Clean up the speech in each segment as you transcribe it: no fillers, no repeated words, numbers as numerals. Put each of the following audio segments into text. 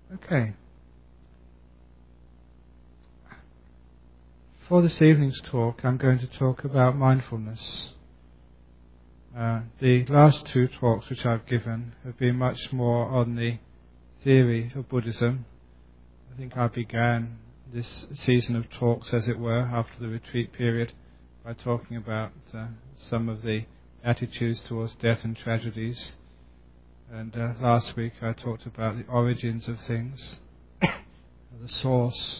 Okay. For this evening's talk, I'm going to talk about mindfulness. The last two talks which I've given have been much more on the theory of Buddhism. I think I began this season of talks, as it were, after the retreat period, by talking about some of the attitudes towards death and tragedies. And last week I talked about the origins of things, the source.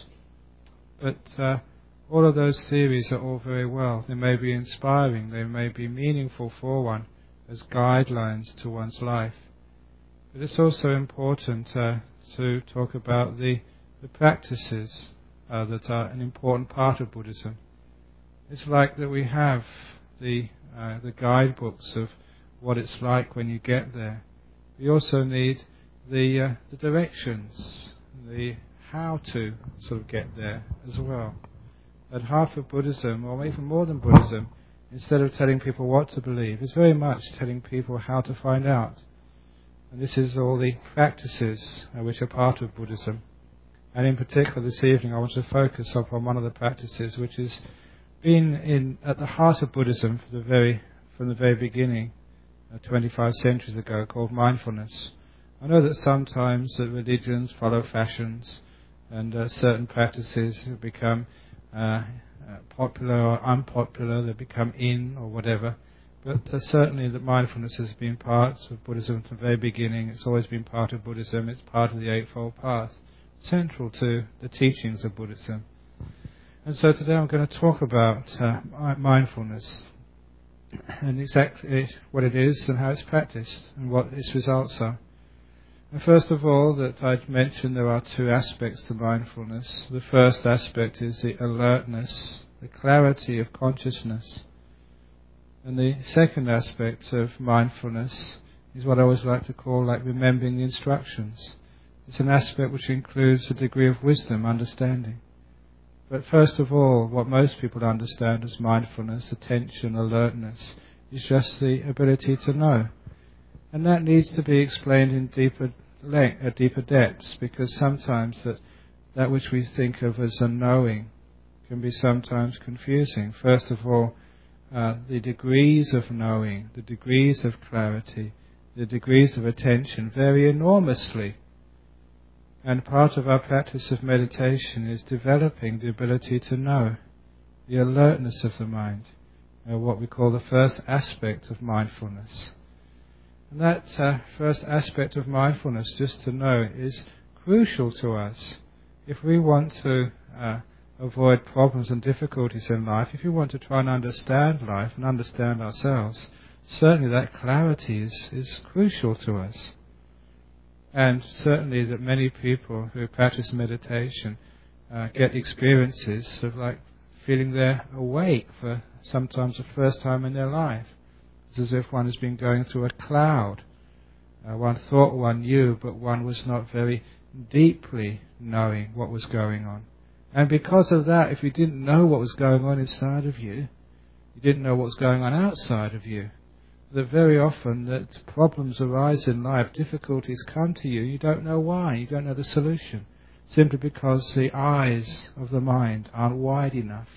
But all of those theories are all very well. They may be inspiring, they may be meaningful for one as guidelines to one's life. But it's also important to talk about the practices that are an important part of Buddhism. It's like that we have the guidebooks of what it's like when you get there. We also need the directions, the how to sort of get there as well. At half of Buddhism, or even more than Buddhism, instead of telling people what to believe, it's very much telling people how to find out. And this is all the practices which are part of Buddhism. And in particular this evening I want to focus upon one of the practices which has been at the heart of Buddhism from the very beginning, 25 centuries ago, called mindfulness. I know that sometimes that religions follow fashions and certain practices become popular or unpopular, they become in or whatever. But certainly that mindfulness has been part of Buddhism from the very beginning. It's always been part of Buddhism. It's part of the Eightfold Path, central to the teachings of Buddhism. And so today I'm going to talk about mindfulness and exactly what it is and how it's practiced and what its results are. And first of all, that I'd mentioned there are two aspects to mindfulness. The first aspect is the alertness, the clarity of consciousness. And the second aspect of mindfulness is what I always like to call like remembering the instructions. It's an aspect which includes a degree of wisdom, understanding. But first of all, what most people understand as mindfulness, attention, alertness, is just the ability to know. And that needs to be explained in deeper depths, because sometimes that which we think of as a knowing can be sometimes confusing. First of all, the degrees of knowing, the degrees of clarity, the degrees of attention vary enormously. And part of our practice of meditation is developing the ability to know, the alertness of the mind, what we call the first aspect of mindfulness. And that first aspect of mindfulness, just to know, is crucial to us. If we want to avoid problems and difficulties in life, if we want to try and understand life and understand ourselves, certainly that clarity is crucial to us. And certainly that many people who practice meditation get experiences of like feeling they're awake for sometimes the first time in their life. It's as if one has been going through a cloud. One thought one knew, but one was not very deeply knowing what was going on. And because of that, if you didn't know what was going on inside of you, you didn't know what was going on outside of you. That very often that problems arise in life, difficulties come to you, you don't know why, you don't know the solution, simply because the eyes of the mind aren't wide enough.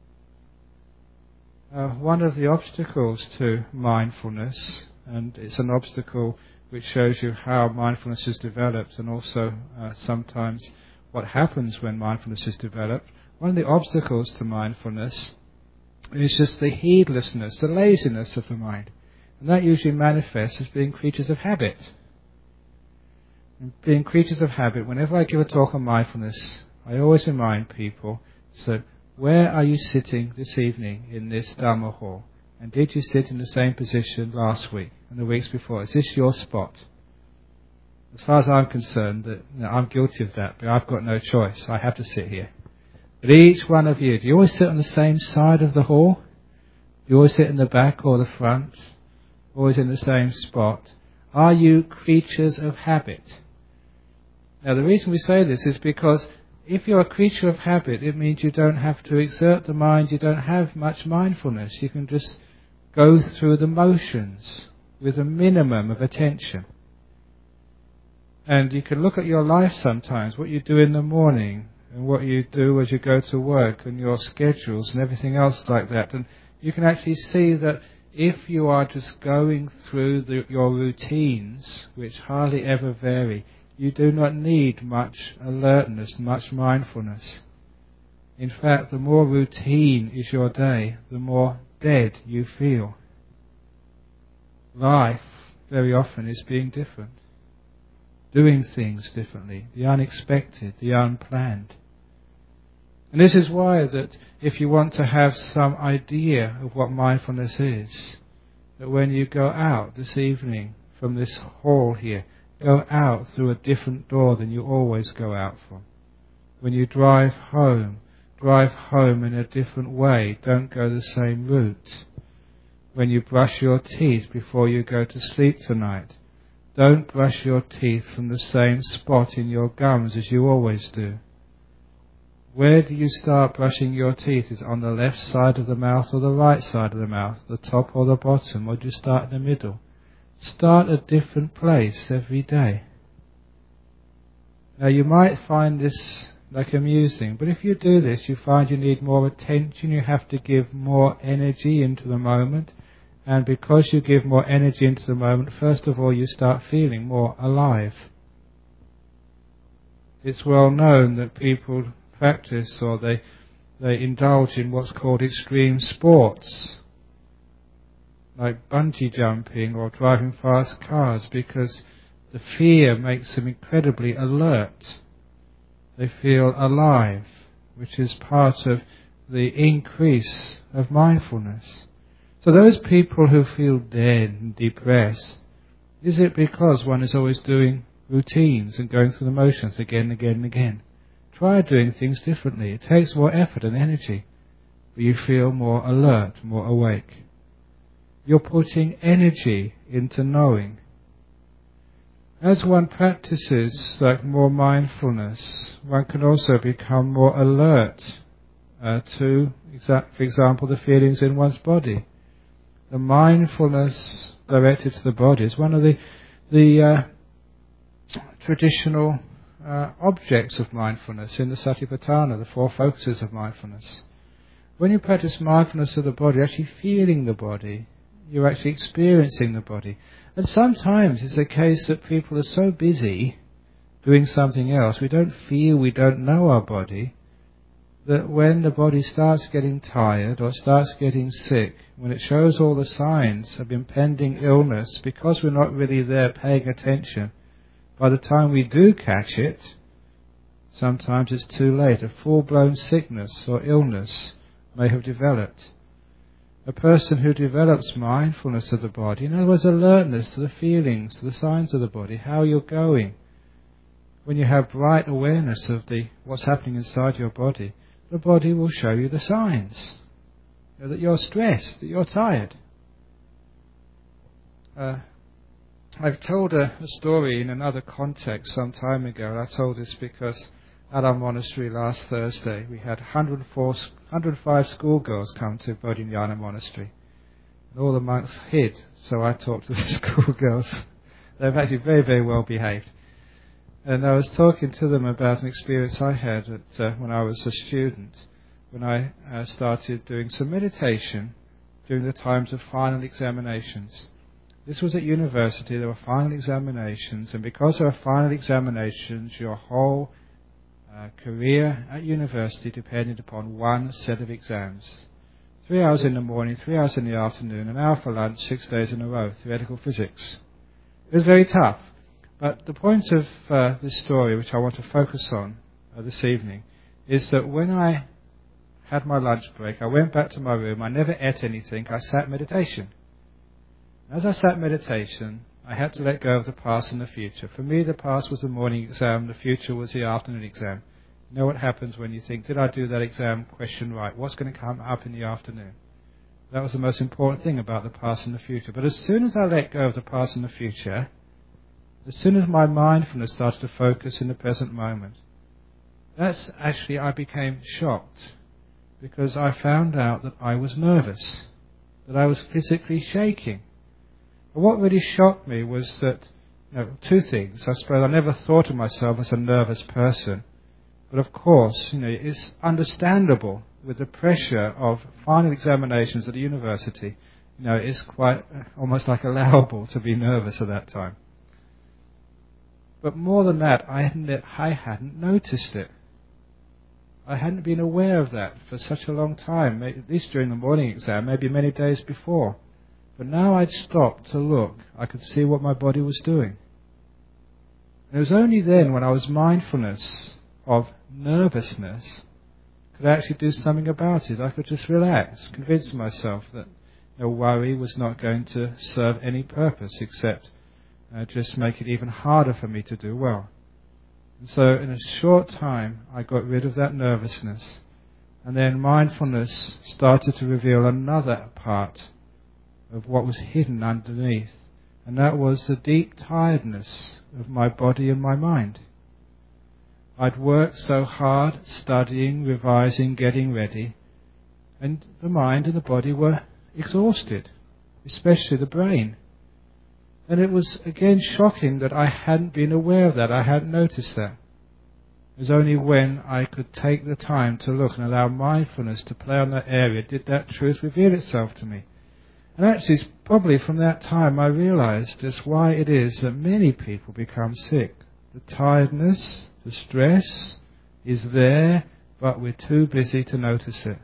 One of the obstacles to mindfulness, and it's an obstacle which shows you how mindfulness is developed and also sometimes what happens when mindfulness is developed, one of the obstacles to mindfulness is just the heedlessness, the laziness of the mind. And that usually manifests as being creatures of habit. And being creatures of habit, whenever I give a talk on mindfulness, I always remind people, so where are you sitting this evening in this Dharma hall? And did you sit in the same position last week and the weeks before? Is this your spot? As far as I'm concerned, I'm guilty of that, but I've got no choice. I have to sit here. But each one of you, do you always sit on the same side of the hall? Do you always sit in the back or the front? Always in the same spot? Are you creatures of habit? Now the reason we say this is because if you're a creature of habit, it means you don't have to exert the mind, you don't have much mindfulness. You can just go through the motions with a minimum of attention. And you can look at your life sometimes, what you do in the morning and what you do as you go to work and your schedules and everything else like that. And you can actually see that if you are just going through your routines, which hardly ever vary, you do not need much alertness, much mindfulness. In fact, the more routine is your day, the more dead you feel. Life, very often, is being different. Doing things differently, the unexpected, the unplanned. And this is why that if you want to have some idea of what mindfulness is, that when you go out this evening from this hall here, go out through a different door than you always go out from. When you drive home in a different way, don't go the same route. When you brush your teeth before you go to sleep tonight, don't brush your teeth from the same spot in your gums as you always do. Where do you start brushing your teeth? Is it on the left side of the mouth or the right side of the mouth? The top or the bottom? Or do you start in the middle? Start a different place every day. Now you might find this like amusing, but if you do this, you find you need more attention, you have to give more energy into the moment, and because you give more energy into the moment, first of all you start feeling more alive. It's well known that people practice or they indulge in what's called extreme sports, like bungee jumping or driving fast cars, because the fear makes them incredibly alert. They feel alive, which is part of the increase of mindfulness. So those people who feel dead and depressed, is it because one is always doing routines and going through the motions again and again and again? Try doing things differently. It takes more effort and energy, but you feel more alert, more awake. You're putting energy into knowing. As one practices like more mindfulness, one can also become more alert to, for example, the feelings in one's body. The mindfulness directed to the body is one of the traditional objects of mindfulness in the Satipatthana, the four focuses of mindfulness. When you practice mindfulness of the body, you're actually feeling the body, you're actually experiencing the body. And sometimes it's the case that people are so busy doing something else, we don't feel, we don't know our body, that when the body starts getting tired or starts getting sick, when it shows all the signs of impending illness, because we're not really there paying attention, by the time we do catch it, sometimes it's too late. A full-blown sickness or illness may have developed. A person who develops mindfulness of the body, in other words, alertness to the feelings, to the signs of the body, how you're going. When you have bright awareness of what's happening inside your body, the body will show you the signs. That you're stressed, that you're tired. I've told a story in another context some time ago. I told this because at our monastery last Thursday we had 105 schoolgirls come to Bodhinyana Monastery. And all the monks hid, so I talked to the schoolgirls. They're actually very, very well behaved. And I was talking to them about an experience I had when I was a student, when I started doing some meditation during the times of final examinations. This was at university, there were final examinations, and because there were final examinations, your whole career at university depended upon one set of exams. 3 hours in the morning, 3 hours in the afternoon, an hour for lunch, 6 days in a row, theoretical physics. It was very tough. But the point of this story, which I want to focus on this evening, is that when I had my lunch break, I went back to my room, I never ate anything, I sat meditation. As I sat meditation, I had to let go of the past and the future. For me, the past was the morning exam, the future was the afternoon exam. You know what happens when you think, did I do that exam question right? What's going to come up in the afternoon? That was the most important thing about the past and the future. But as soon as I let go of the past and the future, as soon as my mindfulness started to focus in the present moment, I became shocked, because I found out that I was nervous, that I was physically shaking. And what really shocked me was that two things. I suppose I never thought of myself as a nervous person. But of course, it's understandable with the pressure of final examinations at the university. It's quite almost like allowable to be nervous at that time. But more than that, I hadn't noticed it. I hadn't been aware of that for such a long time, at least during the morning exam, maybe many days before. But now I'd stopped to look, I could see what my body was doing. And it was only then when I was mindfulness of nervousness, could I actually do something about it. I could just relax, convince myself that worry was not going to serve any purpose except just make it even harder for me to do well. And so in a short time I got rid of that nervousness, and then mindfulness started to reveal another part of what was hidden underneath, and that was the deep tiredness of my body and my mind. I'd worked so hard, studying, revising, getting ready, and the mind and the body were exhausted, especially the brain. And it was again shocking that I hadn't been aware of that, I hadn't noticed that. It was only when I could take the time to look and allow mindfulness to play on that area did that truth reveal itself to me. And actually, it's probably from that time I realized just why it is that many people become sick. The tiredness, the stress is there, but we're too busy to notice it.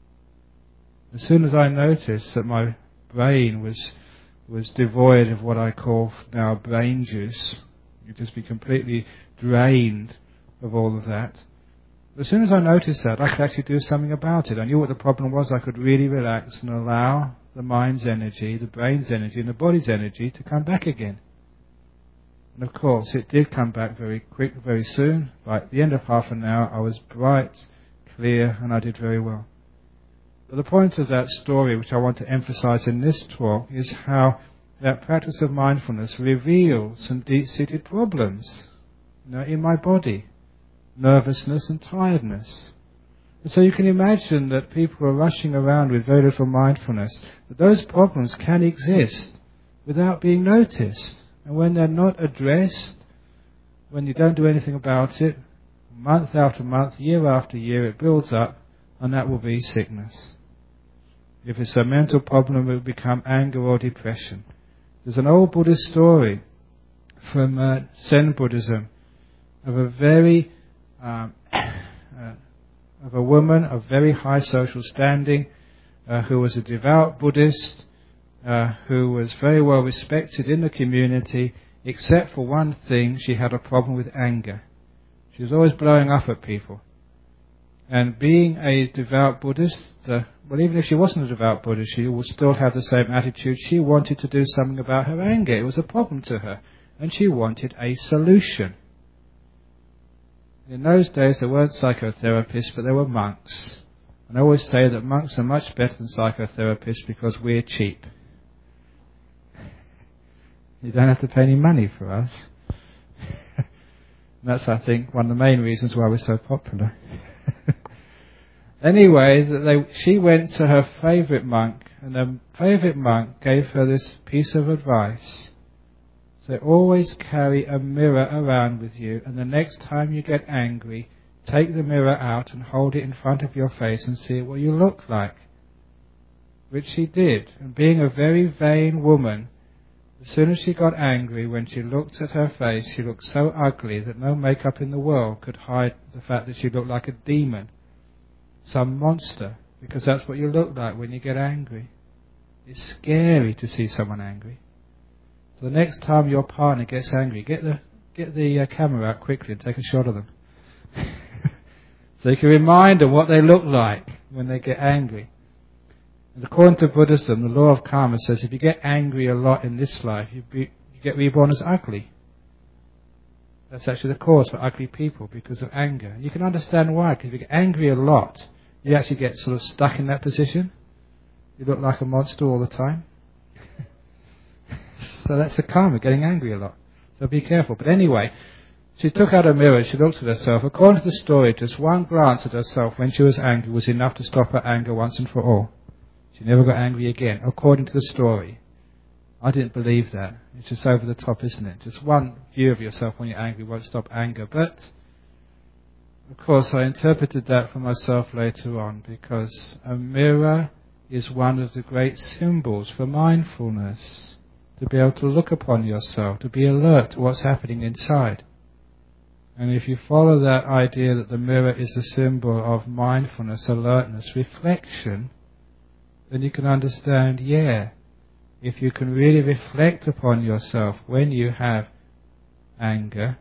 As soon as I noticed that my brain was devoid of what I call now brain juice, you'd just be completely drained of all of that. As soon as I noticed that, I could actually do something about it. I knew what the problem was. I could really relax and allow the mind's energy, the brain's energy, and the body's energy to come back again. And of course, it did come back very quick, very soon. By the end of half an hour, I was bright, clear, and I did very well. But the point of that story, which I want to emphasize in this talk, is how that practice of mindfulness reveals some deep-seated problems, in my body, nervousness and tiredness. And so you can imagine that people are rushing around with very little mindfulness, that those problems can exist without being noticed. And when they're not addressed, when you don't do anything about it, month after month, year after year, it builds up, and that will be sickness. If it's a mental problem, it will become anger or depression. There's an old Buddhist story from Zen Buddhism of a woman of very high social standing who was a devout Buddhist, who was very well respected in the community, except for one thing: she had a problem with anger. She was always blowing up at people. And being a devout Buddhist, even if she wasn't a devout Buddhist, she would still have the same attitude. She wanted to do something about her anger. It was a problem to her, and she wanted a solution. In those days, there weren't psychotherapists, but there were monks. And I always say that monks are much better than psychotherapists because we're cheap. You don't have to pay any money for us. And that's, I think, one of the main reasons why we're so popular. Anyway, she went to her favourite monk, and the favourite monk gave her this piece of advice. So always carry a mirror around with you, and the next time you get angry, take the mirror out and hold it in front of your face and see what you look like. Which she did, and being a very vain woman, as soon as she got angry, when she looked at her face, she looked so ugly that no makeup in the world could hide the fact that she looked like a demon, some monster, because that's what you look like when you get angry. It's scary to see someone angry. So the next time your partner gets angry, get the camera out quickly and take a shot of them. So you can remind them what they look like when they get angry. And according to Buddhism, the law of karma says if you get angry a lot in this life, you get reborn as ugly. That's actually the cause for ugly people, because of anger. You can understand why, because if you get angry a lot, you actually get sort of stuck in that position. You look like a monster all the time. So that's the karma, getting angry a lot. So be careful. But anyway, she took out a mirror, she looked at herself. According to the story, just one glance at herself when she was angry was enough to stop her anger once and for all. She never got angry again, according to the story. I didn't believe that. It's just over the top, isn't it? Just one view of yourself when you're angry won't stop anger. But, of course, I interpreted that for myself later on, because a mirror is one of the great symbols for mindfulness. To be able to look upon yourself, to be alert to what's happening inside. And if you follow that idea that the mirror is a symbol of mindfulness, alertness, reflection, then you can understand, if you can really reflect upon yourself when you have anger,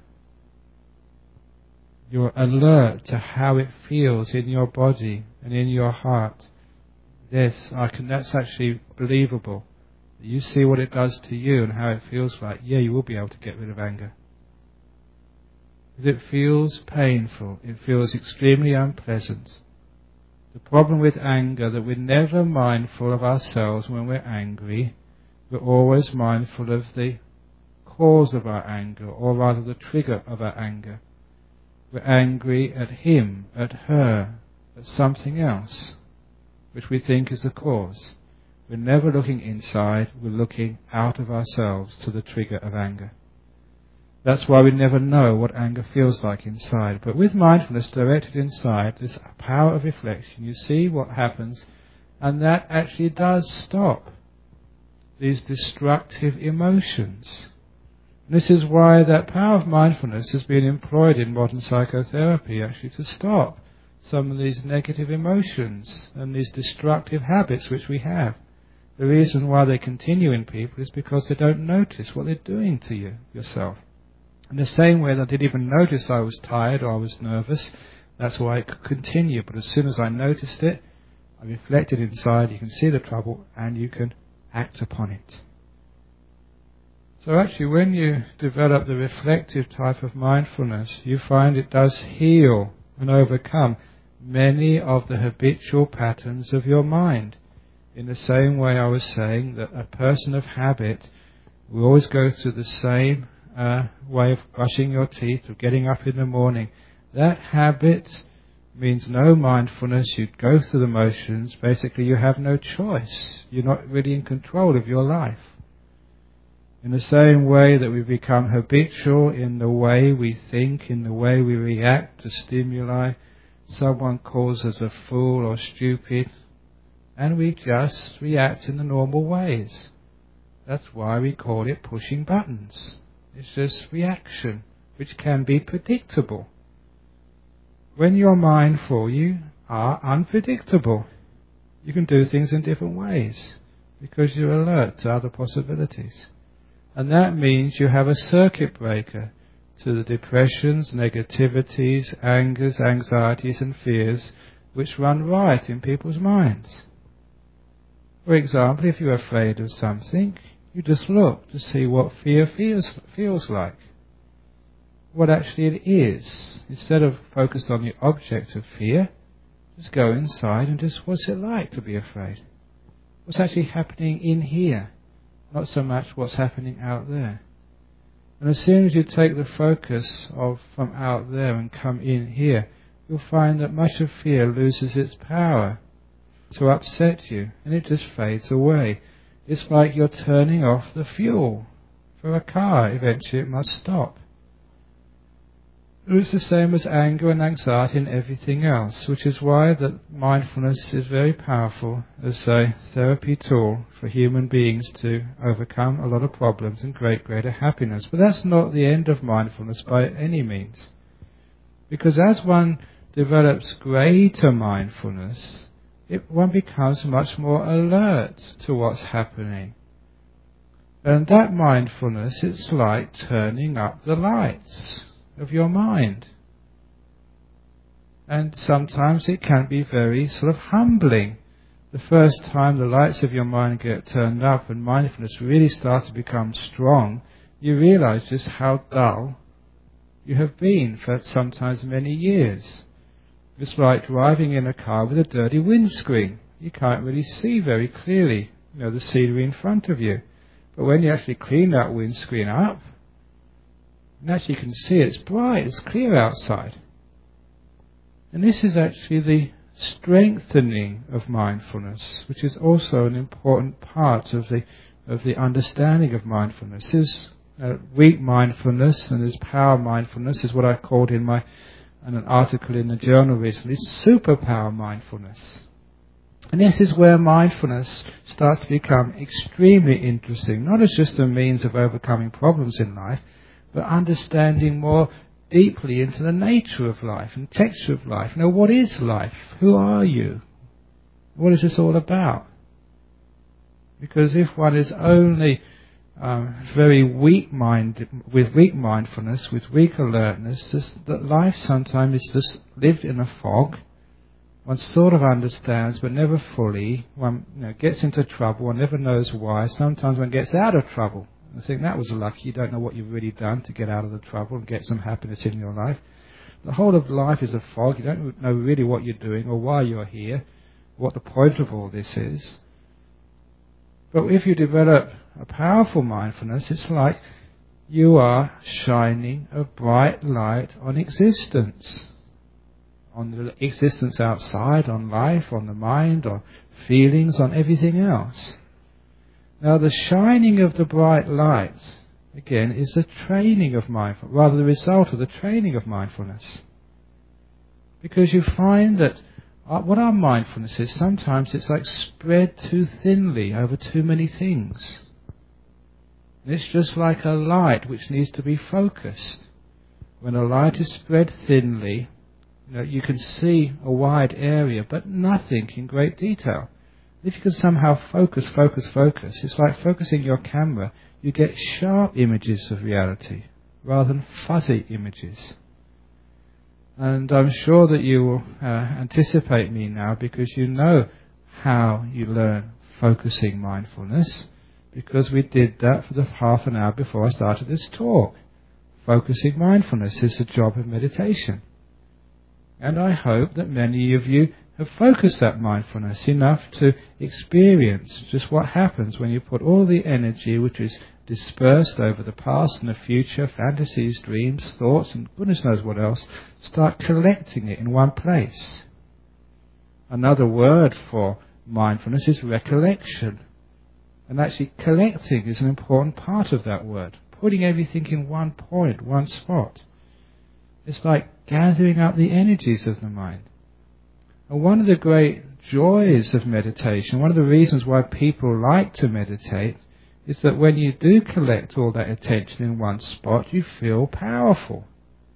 you're alert to how it feels in your body and in your heart. That's actually believable. You see what it does to you and how it feels like. You will be able to get rid of anger. Because it feels painful. It feels extremely unpleasant. The problem with anger that we're never mindful of ourselves when we're angry. We're always mindful of the cause of our anger, or rather the trigger of our anger. We're angry at him, at her, at something else, which we think is the cause. We're never looking inside, we're looking out of ourselves to the trigger of anger. That's why we never know what anger feels like inside. But with mindfulness directed inside, this power of reflection, you see what happens, and that actually does stop these destructive emotions. And this is why that power of mindfulness has been employed in modern psychotherapy, actually to stop some of these negative emotions and these destructive habits which we have. The reason why they continue in people is because they don't notice what they're doing to yourself. In the same way that I didn't even notice I was tired or I was nervous, that's why it could continue. But as soon as I noticed it, I reflected inside, you can see the trouble and you can act upon it. So actually when you develop the reflective type of mindfulness, you find it does heal and overcome many of the habitual patterns of your mind. In the same way I was saying that a person of habit will always go through the same way of brushing your teeth or getting up in the morning. That habit means no mindfulness. You go through the motions. Basically you have no choice. You're not really in control of your life. In the same way that we become habitual in the way we think, in the way we react to stimuli, someone calls us a fool or stupid, and we just react in the normal ways. That's why we call it pushing buttons. It's just reaction, which can be predictable. When you're mindful, you are unpredictable. You can do things in different ways because you're alert to other possibilities. And that means you have a circuit breaker to the depressions, negativities, angers, anxieties and fears which run riot in people's minds. For example, if you're afraid of something, you just look to see what fear feels like. What actually it is. Instead of focused on the object of fear, just go inside and just what's it like to be afraid? What's actually happening in here? Not so much what's happening out there. And as soon as you take the focus from out there and come in here, you'll find that much of fear loses its power to upset you, and it just fades away. It's like you're turning off the fuel for a car. Eventually it must stop. It's the same as anger and anxiety and everything else, which is why that mindfulness is very powerful as a therapy tool for human beings to overcome a lot of problems and create greater happiness. But that's not the end of mindfulness by any means. Because as one develops greater mindfulness, one becomes much more alert to what's happening. And that mindfulness, it's like turning up the lights of your mind. And sometimes it can be very sort of humbling. The first time the lights of your mind get turned up and mindfulness really starts to become strong, you realize just how dull you have been for sometimes many years. It's like driving in a car with a dirty windscreen. You can't really see very clearly, the scenery in front of you. But when you actually clean that windscreen up, and actually you can see it's bright, it's clear outside. And this is actually the strengthening of mindfulness, which is also an important part of the of the understanding of mindfulness. There's weak mindfulness and there's power mindfulness, is what I called in an article in the journal recently, superpower mindfulness. And this is where mindfulness starts to become extremely interesting, not as just a means of overcoming problems in life, but understanding more deeply into the nature of life and texture of life. What is life? Who are you? What is this all about? Because if one is only very weak-minded, with weak mindfulness, with weak alertness, that life sometimes is just lived in a fog. One sort of understands, but never fully. One gets into trouble, one never knows why. Sometimes one gets out of trouble. I think that was lucky. You don't know what you've really done to get out of the trouble and get some happiness in your life. The whole of life is a fog. You don't know really what you're doing or why you're here, what the point of all this is. But if you develop a powerful mindfulness, it's like you are shining a bright light on existence. On the existence outside, on life, on the mind, on feelings, on everything else. Now the shining of the bright light, again, is the training of mindfulness, rather the result of the training of mindfulness. Because you find that what our mindfulness is, sometimes it's like spread too thinly over too many things. It's just like a light which needs to be focused. When a light is spread thinly, you can see a wide area, but nothing in great detail. If you can somehow focus, it's like focusing your camera. You get sharp images of reality rather than fuzzy images. And I'm sure that you will anticipate me now, because you know how you learn focusing mindfulness, because we did that for the half an hour before I started this talk. Focusing mindfulness is the job of meditation. And I hope that many of you have focused that mindfulness enough to experience just what happens when you put all the energy which is dispersed over the past and the future, fantasies, dreams, thoughts, and goodness knows what else, start collecting it in one place. Another word for mindfulness is recollection. And actually collecting is an important part of that word. Putting everything in one point, one spot. It's like gathering up the energies of the mind. And one of the great joys of meditation, one of the reasons why people like to meditate, is that when you do collect all that attention in one spot, you feel powerful.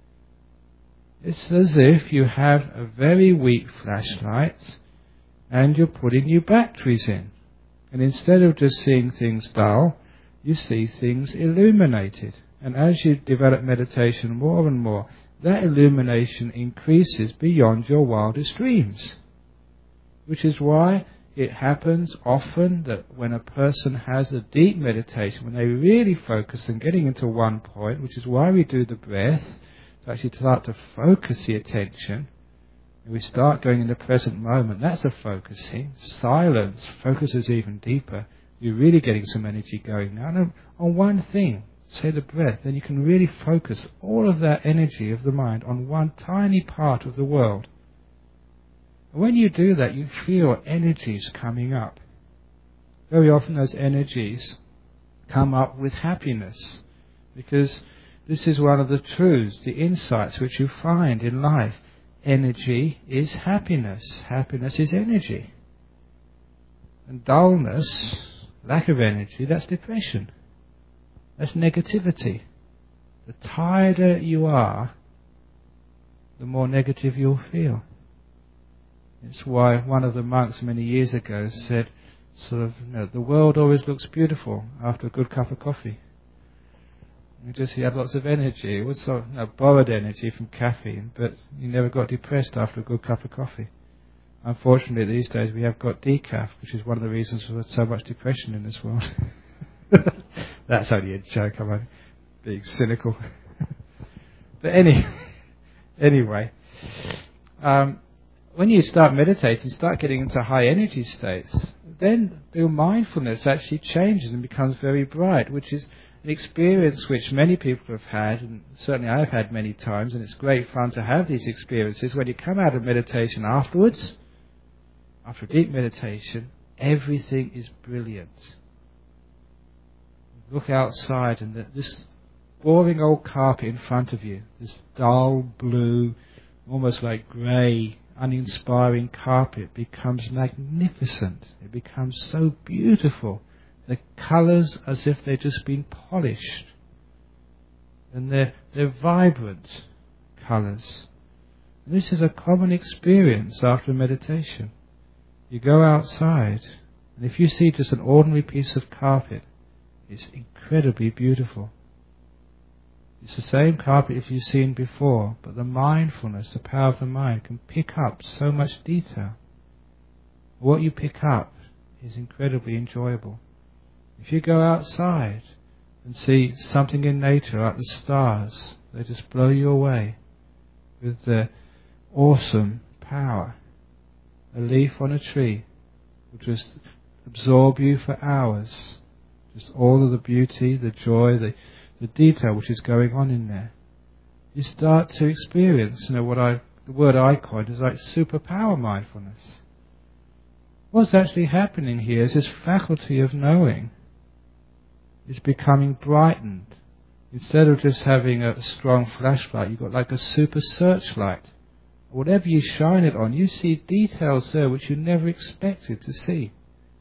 It's as if you have a very weak flashlight and you're putting new batteries in. And instead of just seeing things dull, you see things illuminated. And as you develop meditation more and more, that illumination increases beyond your wildest dreams. Which is why it happens often that when a person has a deep meditation, when they really focus on getting into one point, which is why we do the breath, to actually start to focus the attention, and we start going in the present moment, that's a focusing. Silence focuses even deeper. You're really getting some energy going now. And on one thing, say the breath, then you can really focus all of that energy of the mind on one tiny part of the world. And when you do that, you feel energies coming up. Very often those energies come up with happiness, because this is one of the truths, the insights which you find in life. Energy is happiness. Happiness is energy. And dullness, lack of energy, that's depression. That's negativity. The tireder you are, the more negative you'll feel. It's why one of the monks many years ago said, the world always looks beautiful after a good cup of coffee. He had lots of energy. It was borrowed energy from caffeine, but he never got depressed after a good cup of coffee. Unfortunately, these days we have got decaf, which is one of the reasons for so much depression in this world. That's only a joke, I'm being cynical. But anyway, when you start meditating, start getting into high energy states, then your mindfulness actually changes and becomes very bright, which is an experience which many people have had, and certainly I've had many times, and it's great fun to have these experiences. When you come out of meditation afterwards, after a deep meditation, everything is brilliant. look outside and this boring old carpet in front of you, this dull blue, almost like grey, uninspiring carpet becomes magnificent. It becomes so beautiful. The colours as if they've just been polished. And they're vibrant colours. And this is a common experience after meditation. You go outside, and if you see just an ordinary piece of carpet, it's incredibly beautiful. It's the same carpet if you've seen before, but the mindfulness, the power of the mind, can pick up so much detail. What you pick up is incredibly enjoyable. If you go outside and see something in nature like the stars, they just blow you away with their awesome power. A leaf on a tree will just absorb you for hours. Just all of the beauty, the joy, the detail which is going on in there. You start to experience, the word I coined is like superpower mindfulness. What's actually happening here is this faculty of knowing is becoming brightened. Instead of just having a strong flashlight, you've got like a super searchlight. Whatever you shine it on, you see details there which you never expected to see.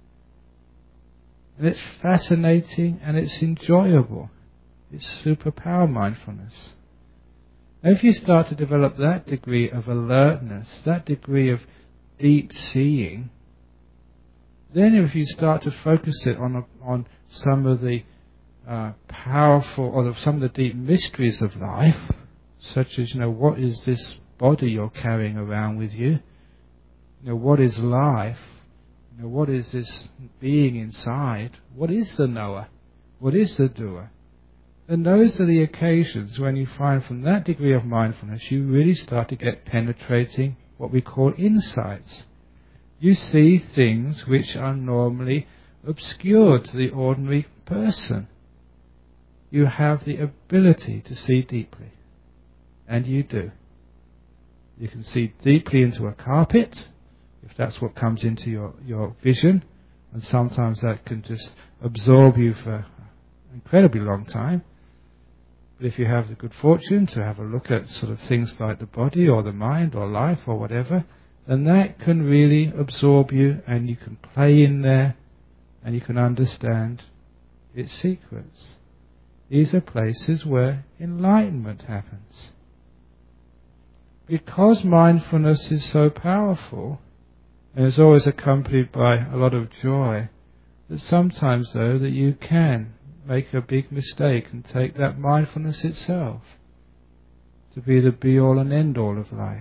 And it's fascinating and it's enjoyable. It's superpower mindfulness. And if you start to develop that degree of alertness, that degree of deep seeing, then if you start to focus it on some of the powerful, or some of the deep mysteries of life, such as, what is this body you're carrying around with you? What is life? What is this being inside? What is the knower? What is the doer? And those are the occasions when you find from that degree of mindfulness you really start to get penetrating what we call insights. You see things which are normally obscure to the ordinary person. You have the ability to see deeply. And you do. You can see deeply into a carpet, if that's what comes into your vision, and sometimes that can just absorb you for an incredibly long time. But if you have the good fortune to have a look at sort of things like the body or the mind or life or whatever, then that can really absorb you, and you can play in there and you can understand its secrets. These are places where enlightenment happens. Because mindfulness is so powerful and is always accompanied by a lot of joy, that sometimes though that you can make a big mistake and take that mindfulness itself to be the be-all and end-all of life.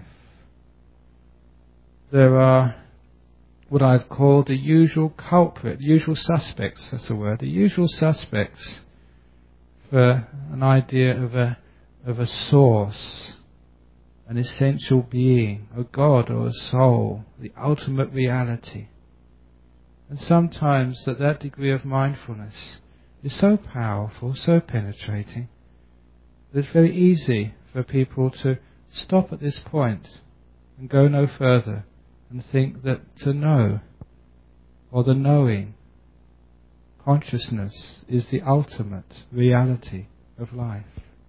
There are what I've called the usual culprit, usual suspects, that's the word, the usual suspects for an idea of a source, an essential being, a God or a soul, the ultimate reality. And sometimes that degree of mindfulness is so powerful, so penetrating, that it's very easy for people to stop at this point and go no further and think that to know, or the knowing, consciousness is the ultimate reality of life.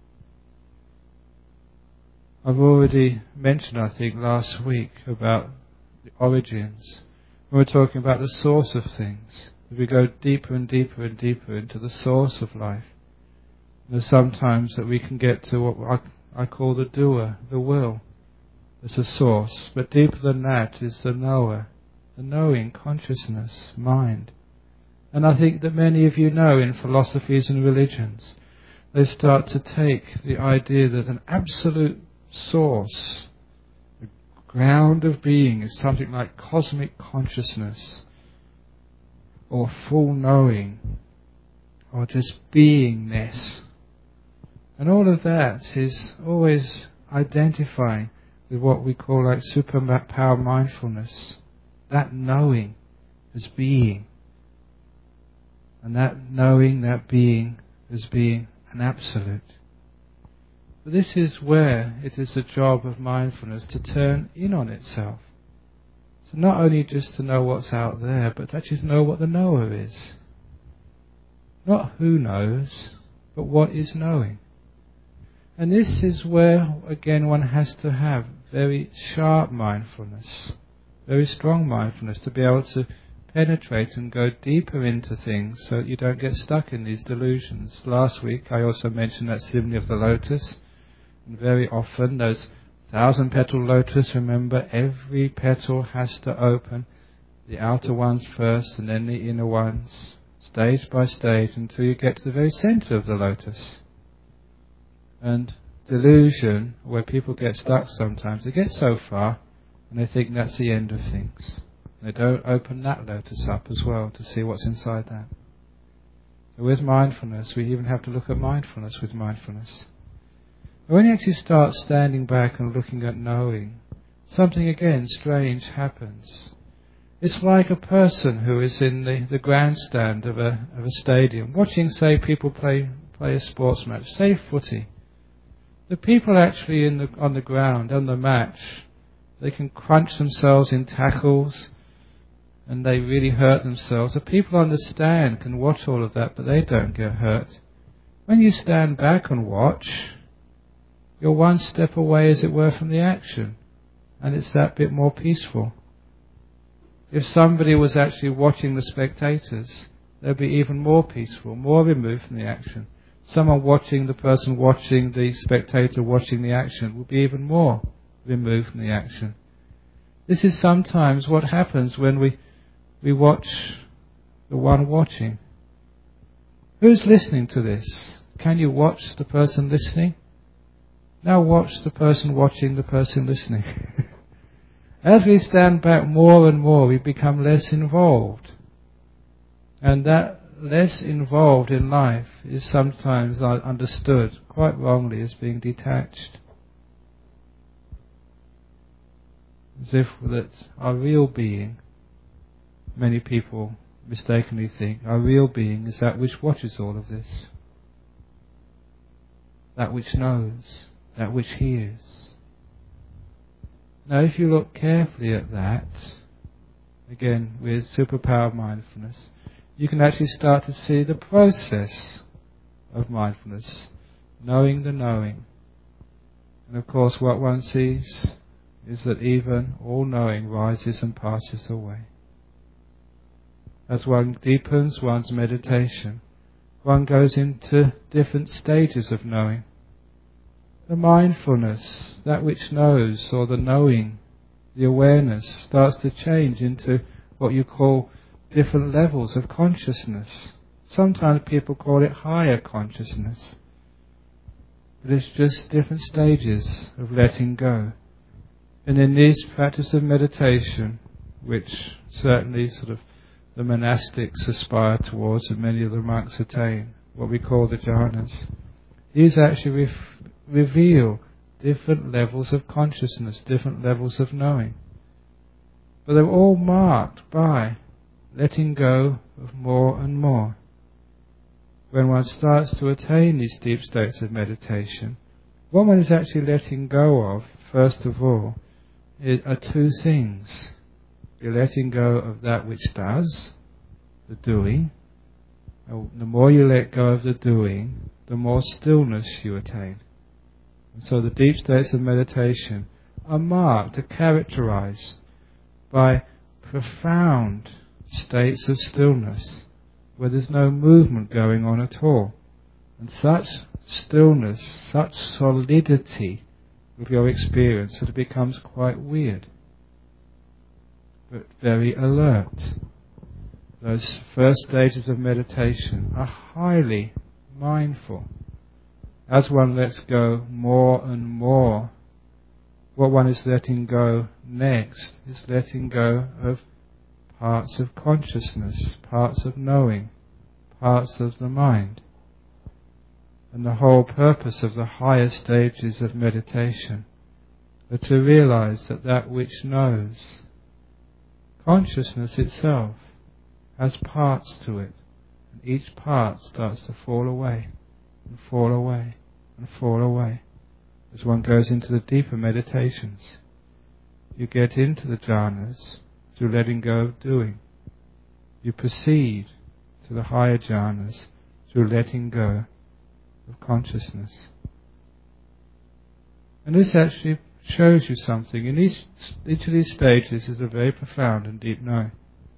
I've already mentioned, I think, last week about the origins. We were talking about the source of things. We go deeper and deeper and deeper into the source of life. There's sometimes that we can get to what I call the doer, the will. It's a source, but deeper than that is the knower, the knowing, consciousness, mind. And I think that many of you know in philosophies and religions, they start to take the idea that an absolute source, the ground of being, is something like cosmic consciousness, or full knowing, or just beingness. And all of that is always identifying with what we call like superpower mindfulness, that knowing as being, and that knowing, that being as being an absolute. But this is where it is the job of mindfulness to turn in on itself. So not only just to know what's out there, but actually to know what the knower is. Not who knows, but what is knowing. And this is where, again, one has to have very sharp mindfulness, very strong mindfulness to be able to penetrate and go deeper into things so that you don't get stuck in these delusions. Last week I also mentioned that simile of the lotus. And very often those 1,000-petal lotus, remember, every petal has to open, the outer ones first and then the inner ones, stage by stage, until you get to the very center of the lotus. And delusion, where people get stuck sometimes, they get so far and they think that's the end of things. They don't open that lotus up as well to see what's inside that. So with mindfulness, we even have to look at mindfulness with mindfulness. But when you actually start standing back and looking at knowing, something again strange happens. It's like a person who is in the grandstand of a stadium, watching, say, people play a sports match, say footy. The people actually on the ground, on the match, they can crunch themselves in tackles and they really hurt themselves. The people on the stand can watch all of that, but they don't get hurt. When you stand back and watch, you're one step away, as it were, from the action, and it's that bit more peaceful. If somebody was actually watching the spectators, they'd be even more peaceful, more removed from the action. Someone watching the person watching the spectator watching the action would be even more removed from the action. This is sometimes what happens when we watch the one watching. Who's listening to this? Can you watch the person listening? Now watch the person watching the person listening. As we stand back more and more, we become less involved. And that less involved in life is sometimes understood, quite wrongly, as being detached. As if that our real being, many people mistakenly think, our real being is that which watches all of this. That which knows, that which hears. Now if you look carefully at that, again with superpower mindfulness, you can actually start to see the process of mindfulness, knowing the knowing. And of course what one sees is that even all knowing rises and passes away. As one deepens one's meditation, one goes into different stages of knowing. The mindfulness, that which knows, or the knowing, the awareness, starts to change into what you call different levels of consciousness. Sometimes people call it higher consciousness. But it's just different stages of letting go. And in this practice of meditation, which certainly sort of the monastics aspire towards and many of the monks attain, what we call the jhanas, these actually reveal different levels of consciousness, different levels of knowing. But they're all marked by letting go of more and more. When one starts to attain these deep states of meditation, what one is actually letting go of, first of all, are two things. You're letting go of that which does, the doing. The more you let go of the doing, the more stillness you attain. And so the deep states of meditation are marked, are characterized by profound states of stillness, where there's no movement going on at all. And such stillness, such solidity of your experience that it becomes quite weird, but very alert. Those first stages of meditation are highly mindful. As one lets go more and more, what one is letting go next is letting go of parts of consciousness, parts of knowing, parts of the mind. And the whole purpose of the higher stages of meditation are to realize that that which knows, consciousness itself, has parts to it, and each part starts to fall away, and fall away, and fall away, as one goes into the deeper meditations. You get into the jhanas through letting go of doing. You proceed to the higher jhanas through letting go of consciousness. And this actually shows you something. In each of these stages is a very profound and deep knowing.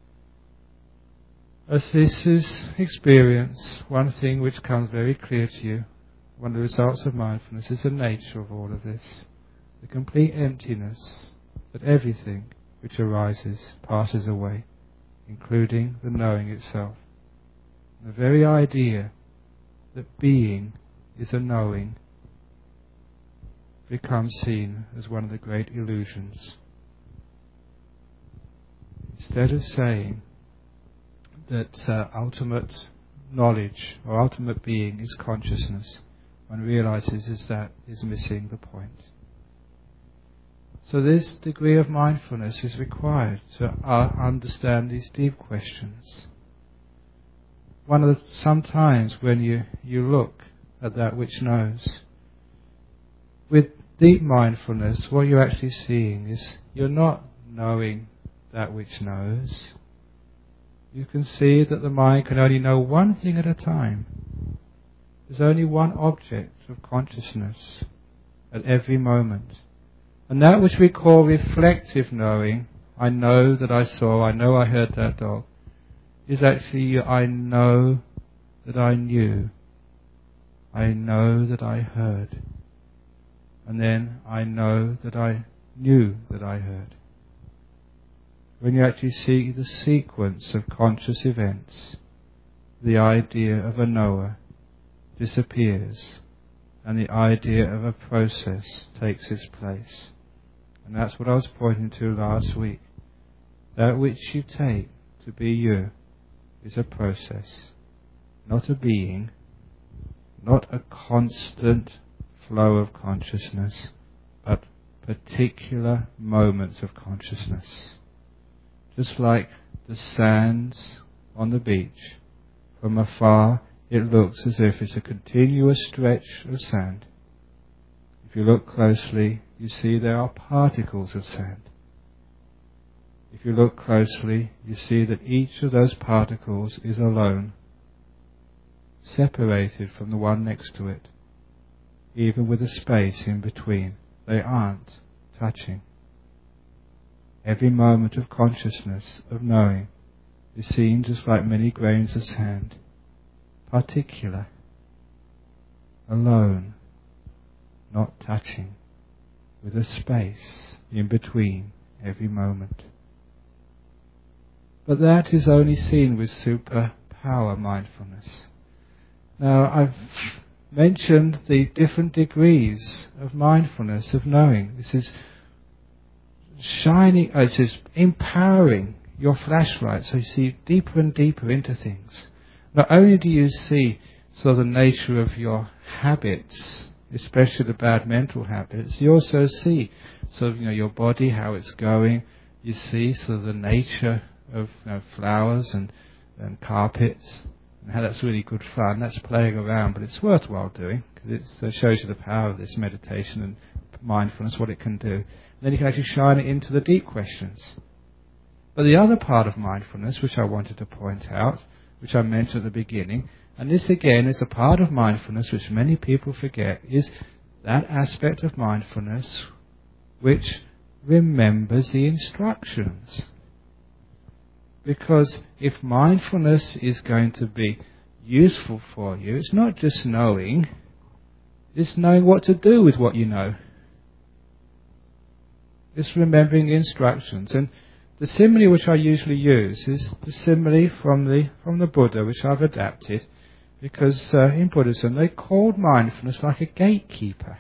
As this is experience, one thing which comes very clear to you, one of the results of mindfulness, is the nature of all of this. The complete emptiness, that everything which arises passes away, including the knowing itself. And the very idea that being is a knowing becomes seen as one of the great illusions. Instead of saying that ultimate knowledge or ultimate being is consciousness, one realizes that is missing the point. So this degree of mindfulness is required to understand these deep questions. Sometimes when you look at that which knows, with deep mindfulness, what you're actually seeing is you're not knowing that which knows. You can see that the mind can only know one thing at a time. There's only one object of consciousness at every moment. And that which we call reflective knowing, I know that I saw, I know I heard that dog, is actually I know that I knew, I know that I heard, and then I know that I knew that I heard. When you actually see the sequence of conscious events, the idea of a knower disappears and the idea of a process takes its place. And that's what I was pointing to last week. That which you take to be you is a process, not a being, not a constant flow of consciousness, but particular moments of consciousness. Just like the sands on the beach, from afar it looks as if it's a continuous stretch of sand. If you look closely, you see there are particles of sand. If you look closely, you see that each of those particles is alone, separated from the one next to it, even with a space in between. They aren't touching. Every moment of consciousness, of knowing, is seen just like many grains of sand, particular, alone, not touching, with a space in between every moment. But that is only seen with superpower mindfulness. Now, I've mentioned the different degrees of mindfulness, of knowing. This is shining, it is empowering your flashlight so you see deeper and deeper into things. Not only do you see sort of the nature of your habits, especially the bad mental habits, you also see sort of your body, how it's going. You see sort of the nature of flowers and carpets, and how that's really good fun. That's playing around, but it's worthwhile doing because it shows you the power of this meditation and mindfulness, what it can do. And then you can actually shine it into the deep questions. But the other part of mindfulness, which I wanted to point out, which I mentioned at the beginning, and this again is a part of mindfulness which many people forget, is that aspect of mindfulness which remembers the instructions. Because if mindfulness is going to be useful for you, it's not just knowing, it's knowing what to do with what you know. It's remembering the instructions. And the simile which I usually use is the simile from the Buddha, which I've adapted, because in Buddhism they called mindfulness like a gatekeeper.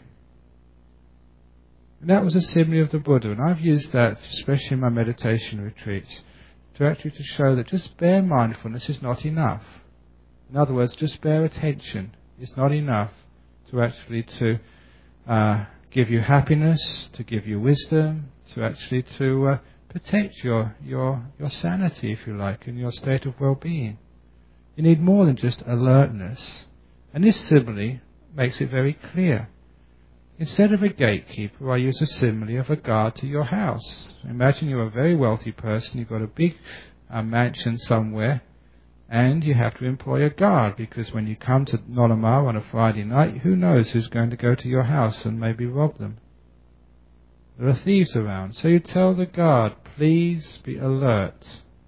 And that was a simile of the Buddha, and I've used that, especially in my meditation retreats, to show that just bare mindfulness is not enough. In other words, just bare attention is not enough to actually give you happiness, to give you wisdom, to protect your sanity, if you like, and your state of well-being. You need more than just alertness. And this simile makes it very clear. Instead of a gatekeeper, I use a simile of a guard to your house. Imagine you're a very wealthy person, you've got a big mansion somewhere, And you have to employ a guard, because when you come to Nolamar on a Friday night, who knows who's going to go to your house and maybe rob them. There are thieves around. So you tell the guard, please be alert.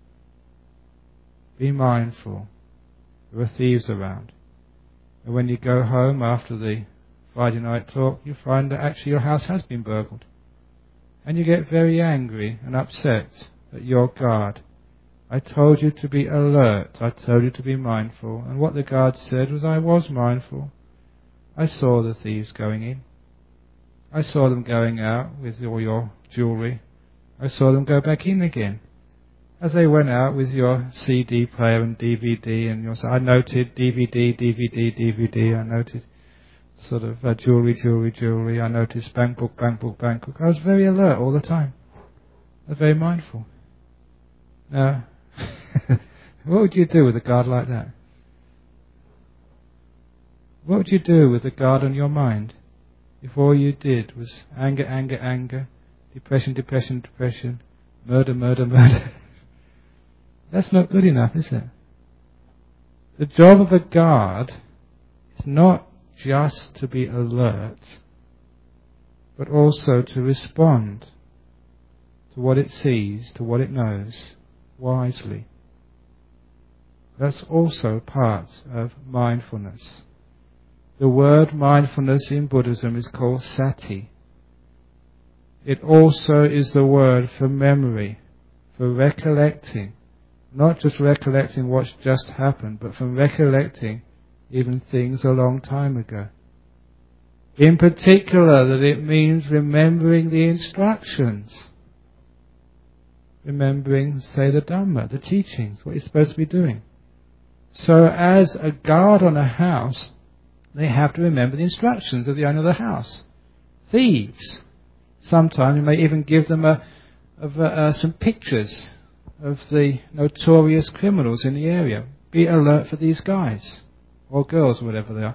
Be mindful. There are thieves around. And when you go home after the Friday night talk, you find that actually your house has been burgled. And you get very angry and upset at your guard. I told you to be alert. I told you to be mindful. And what the guard said was, I was mindful. I saw the thieves going in. I saw them going out with all your jewellery. I saw them go back in again. As they went out with your CD player and DVD, and I noted DVD. I noted sort of jewellery. I noticed bank book. I was very alert all the time. I was very mindful. Now, what would you do with a guard like that? What would you do with a guard on your mind if all you did was anger, depression, murder? That's not good enough, is it? The job of a guard is not just to be alert, but also to respond to what it sees, to what it knows, wisely. That's also part of mindfulness. The word mindfulness in Buddhism is called sati. It also is the word for memory, for recollecting. Not just recollecting what's just happened, but from recollecting even things a long time ago. In particular, that it means remembering the instructions. Remembering, say, the Dhamma, the teachings, what you're supposed to be doing. So as a guard on a house, they have to remember the instructions of the owner of the house. Thieves. Sometimes you may even give them some pictures of the notorious criminals in the area. Be alert for these guys, or girls, or whatever they are.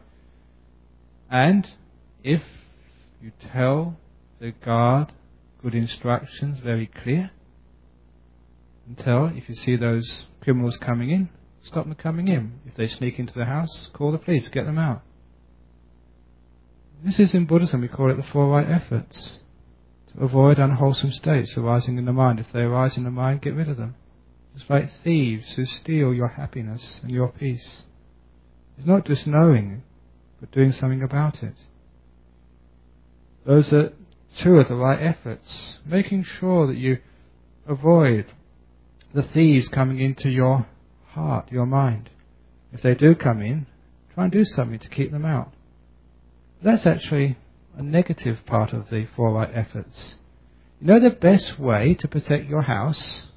And if you tell the guard good instructions, very clear, and tell, if you see those criminals coming in, stop them coming in. If they sneak into the house, call the police, get them out. This is in Buddhism, we call it the Four Right Efforts. To avoid unwholesome states arising in the mind. If they arise in the mind, get rid of them. Just like thieves who steal your happiness and your peace. It's not just knowing, but doing something about it. Those are two of the right efforts. Making sure that you avoid the thieves coming into your heart, your mind. If they do come in, try and do something to keep them out. That's actually a negative part of the Four Right Efforts. You know the best way to protect your house?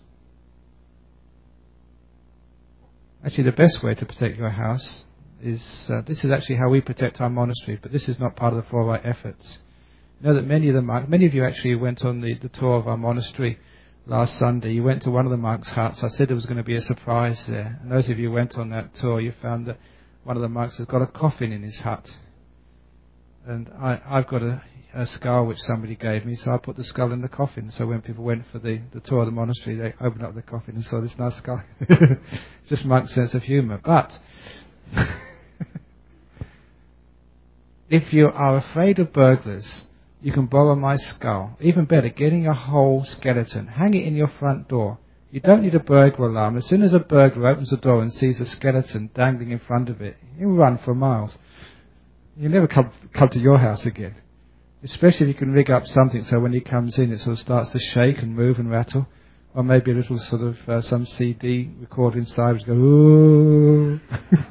Actually, the best way to protect your house is, this is actually how we protect our monastery, but this is not part of the Four Right Efforts. You know that many of you actually went on the tour of our monastery last Sunday. You went to one of the monks' huts. I said there was going to be a surprise there. And those of you who went on that tour, you found that one of the monks has got a coffin in his hut. And I've got a skull which somebody gave me, so I put the skull in the coffin. So when people went for the tour of the monastery, they opened up the coffin and saw this nice skull. It's just monk's sense of humour. But if you are afraid of burglars, you can borrow my skull. Even better, getting a whole skeleton. Hang it in your front door. You don't need a burglar alarm. As soon as a burglar opens the door and sees a skeleton dangling in front of it, he'll run for miles. You'll never come to your house again. Especially if you can rig up something so when he comes in it sort of starts to shake and move and rattle. Or maybe a little sort of some CD recorder inside which goes, ooh.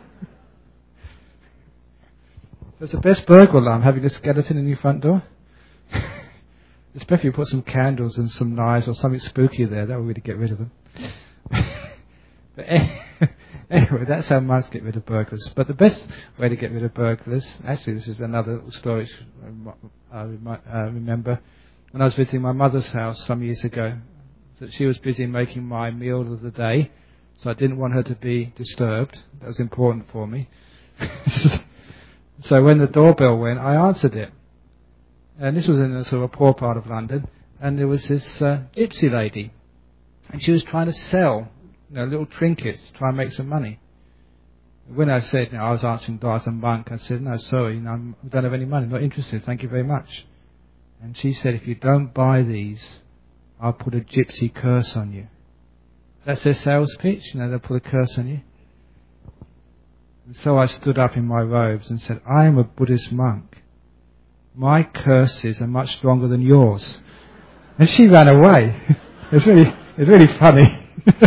That's the best burglar alarm, having a skeleton in your front door. Especially if you put some candles and some knives or something spooky there, that will really get rid of them. But anyway, that's how monks get rid of burglars. But the best way to get rid of burglars, actually this is another little story I remember. When I was visiting my mother's house some years ago, that she was busy making my meal of the day, so I didn't want her to be disturbed. That was important for me. So when the doorbell went, I answered it. And this was in a sort of a poor part of London, and there was this gypsy lady, and she was trying to sell little trinkets to try and make some money. When I said, I was answering door as a monk, I said, no, sorry, I don't have any money, not interested, thank you very much. And she said, if you don't buy these, I'll put a gypsy curse on you. That's their sales pitch, they'll put a curse on you. And so I stood up in my robes and said, I am a Buddhist monk. My curses are much stronger than yours. And she ran away. It's really funny.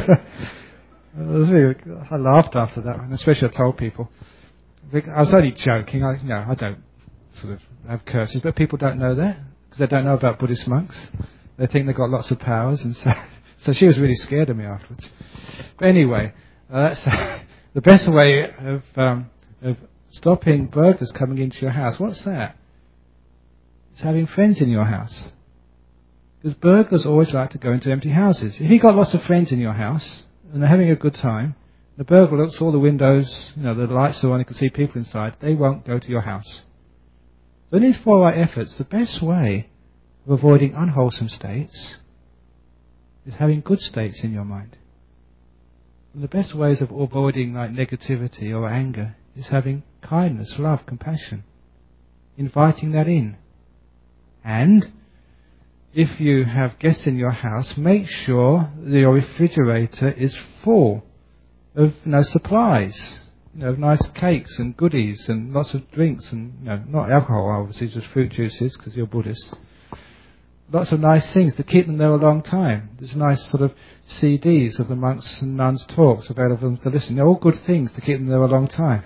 I laughed after that, and especially I told people. I was only joking. I don't sort of have curses, but people don't know that because they don't know about Buddhist monks. They think they've got lots of powers, and so she was really scared of me afterwards. But anyway, that's the best way of stopping burglars coming into your house. What's that? It's having friends in your house. Because burglars always like to go into empty houses. If you've got lots of friends in your house and they're having a good time, the burglar looks all the windows, the lights are on, you can see people inside, they won't go to your house. So in these 4 right efforts, the best way of avoiding unwholesome states is having good states in your mind. And the best ways of avoiding negativity or anger is having kindness, love, compassion, inviting that in. And if you have guests in your house, make sure that your refrigerator is full of supplies, of nice cakes and goodies and lots of drinks and not alcohol, obviously, just fruit juices because you're Buddhist. Lots of nice things to keep them there a long time. There's nice sort of CDs of the monks and nuns' talks available to listen. They're all good things to keep them there a long time.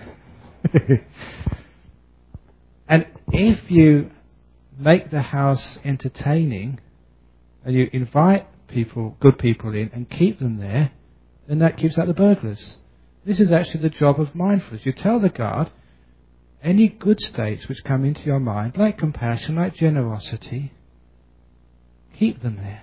And if you make the house entertaining and you invite good people in and keep them there, then that keeps out the burglars. This is actually the job of mindfulness. You tell the guard any good states which come into your mind, like compassion, like generosity, keep them there.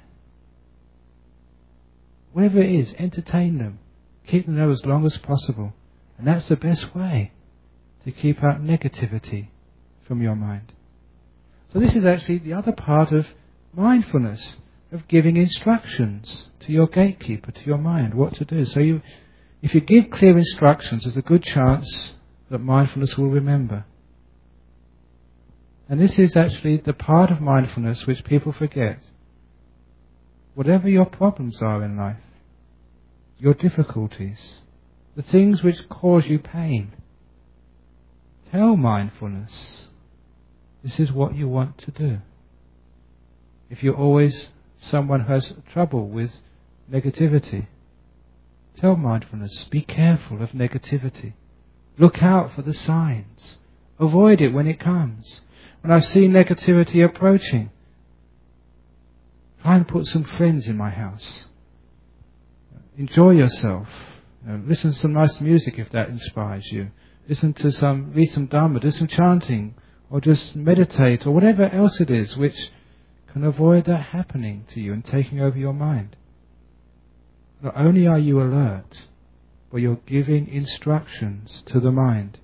Whatever it is, entertain them. Keep them there as long as possible. And that's the best way to keep out negativity from your mind. So this is actually the other part of mindfulness, of giving instructions to your gatekeeper, to your mind, what to do. So if you give clear instructions, there's a good chance that mindfulness will remember. And this is actually the part of mindfulness which people forget. Whatever your problems are in life, your difficulties, the things which cause you pain, tell mindfulness, this is what you want to do. If you're always someone who has trouble with negativity, tell mindfulness, be careful of negativity. Look out for the signs. Avoid it when it comes. When I see negativity approaching, try and put some friends in my house. Enjoy yourself. Listen to some nice music if that inspires you. Read some Dharma, do some chanting, or just meditate, or whatever else it is which can avoid that happening to you and taking over your mind. Not only are you alert, but you're giving instructions to the mind.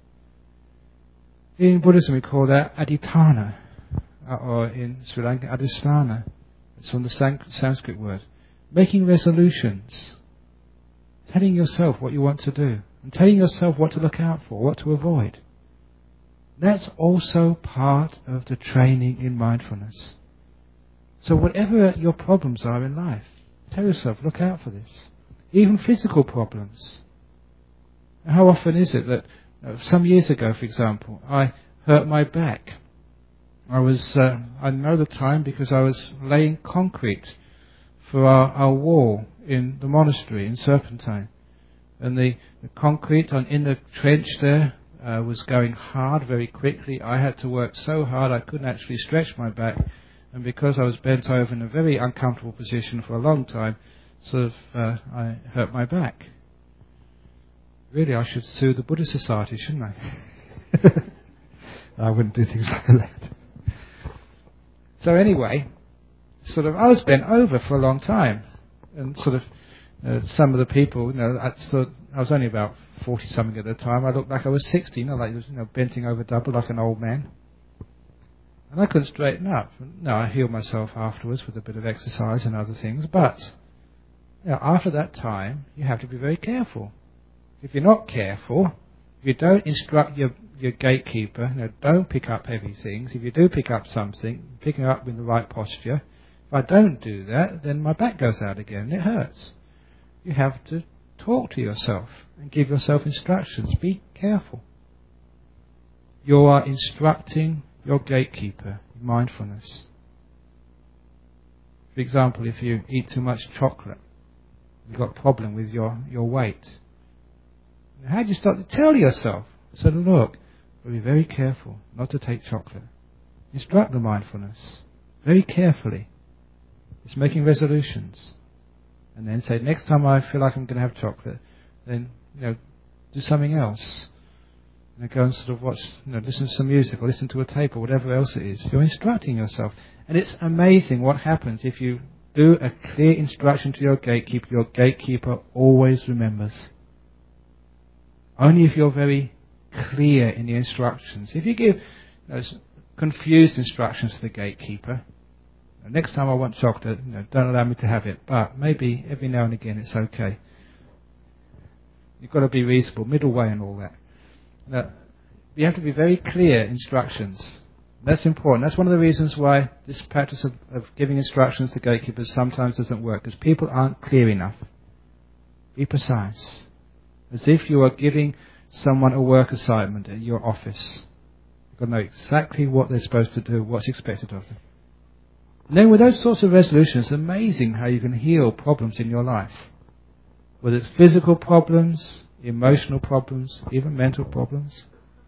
In Buddhism we call that adhitthana, or in Sri Lanka adhisthana. It's from the Sanskrit word. Making resolutions. Telling yourself what you want to do. And telling yourself what to look out for, what to avoid. That's also part of the training in mindfulness. So whatever your problems are in life, tell yourself, look out for this. Even physical problems. How often is it that, some years ago, for example, I hurt my back. I know the time because I was laying concrete for our wall in the monastery in Serpentine. And the concrete in the trench there was going hard very quickly. I had to work so hard I couldn't actually stretch my back. And because I was bent over in a very uncomfortable position for a long time, I hurt my back. Really, I should sue the Buddhist Society, shouldn't I? I wouldn't do things like that. So anyway, I was bent over for a long time. And some of the people, I was only about 40-something at the time. I looked like I was 60, benting over double like an old man. And I couldn't straighten up. No, I healed myself afterwards with a bit of exercise and other things. But after that time, you have to be very careful. If you're not careful, If you don't instruct your gatekeeper, don't pick up heavy things. If you do pick up something, pick it up in the right posture. If I don't do that, then my back goes out again and it hurts. You have to talk to yourself and give yourself instructions. Be careful. You are instructing your gatekeeper, mindfulness. For example, if you eat too much chocolate, you've got a problem with your weight. How do you start to tell yourself? So look, be very careful not to take chocolate. Instruct the mindfulness very carefully. It's making resolutions. And then say, next time I feel like I'm going to have chocolate, then, do something else. Go and sort of watch, listen to some music or listen to a tape or whatever else it is. You're instructing yourself. And it's amazing what happens if you do a clear instruction to your gatekeeper always remembers. Only if you're very clear in the instructions. If you give confused instructions to the gatekeeper, next time I want chocolate, don't allow me to have it, but maybe every now and again it's okay. You've got to be reasonable, middle way and all that. Now, you have to be very clear instructions. That's important. That's one of the reasons why this practice of giving instructions to gatekeepers sometimes doesn't work, because people aren't clear enough. Be precise. As if you are giving someone a work assignment at your office. You've got to know exactly what they're supposed to do, what's expected of them. And then with those sorts of resolutions, it's amazing how you can heal problems in your life. Whether it's physical problems, emotional problems, even mental problems.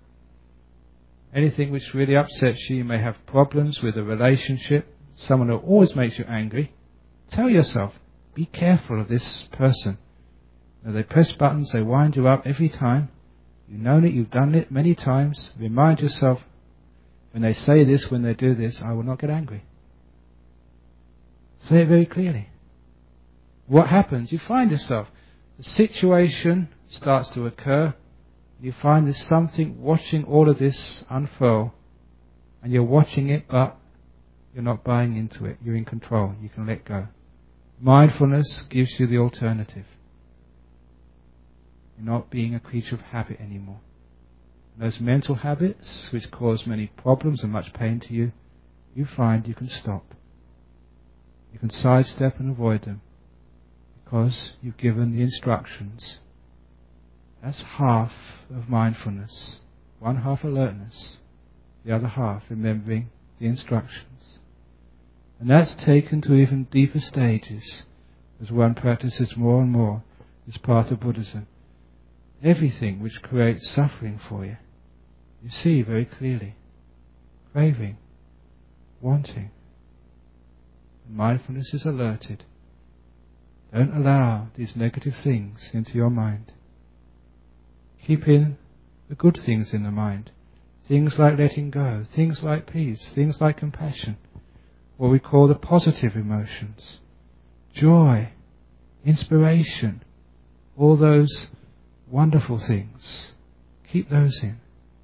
Anything which really upsets you. You may have problems with a relationship, someone who always makes you angry. Tell yourself, be careful of this person. They press buttons, they wind you up every time. You know it, you've done it many times. Remind yourself, when they say this, when they do this, I will not get angry. Say it very clearly. What happens? You find yourself, the situation starts to occur. You find there's something watching all of this unfurl, and you're watching it, but you're not buying into it. You're in control. You can let go. Mindfulness gives you the alternative. You're not being a creature of habit anymore. Those mental habits which cause many problems and much pain to you, you find you can stop. You can sidestep and avoid them because you've given the instructions. That's half of mindfulness. One half alertness, the other half remembering the instructions. And that's taken to even deeper stages as one practices more and more this path of Buddhism. Everything which creates suffering for you, you see very clearly. Craving, wanting. And mindfulness is alerted. Don't allow these negative things into your mind. Keep in the good things in the mind. Things like letting go, things like peace, things like compassion. What we call the positive emotions. Joy, inspiration, all those wonderful things. Keep those in.